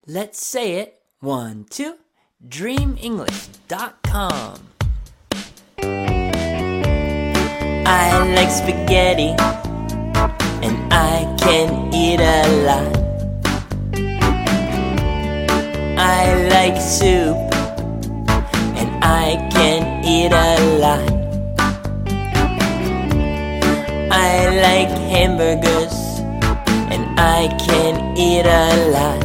Let's say it. 1, 2. DreamEnglish.com. I like spaghetti, and I can eat a lot. I like soup, and I can eat a lot. I like hamburgers, and I can eat a lot.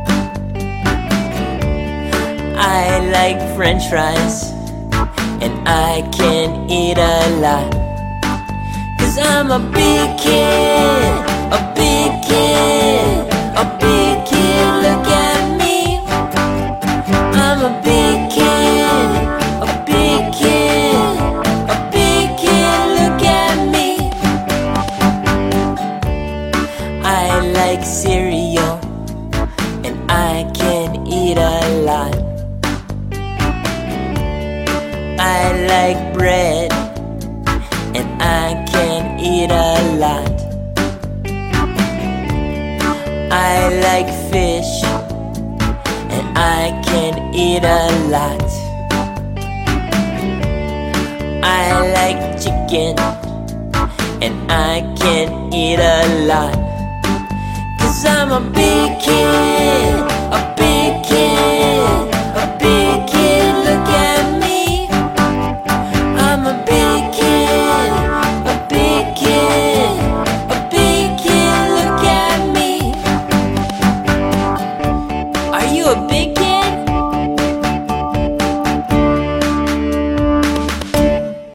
I like french fries, and I can eat a lot. 'Cause I'm a big kid, a big kid, a big kid, look at me. I'm a big kid, a big kid, a big kid, look at me. I like cereal, and I can eat a lot. I like bread, and I can eat a lot. I like fish, and I can eat a lot. I like chicken, and I can eat a lot. 'Cause I'm a big kid,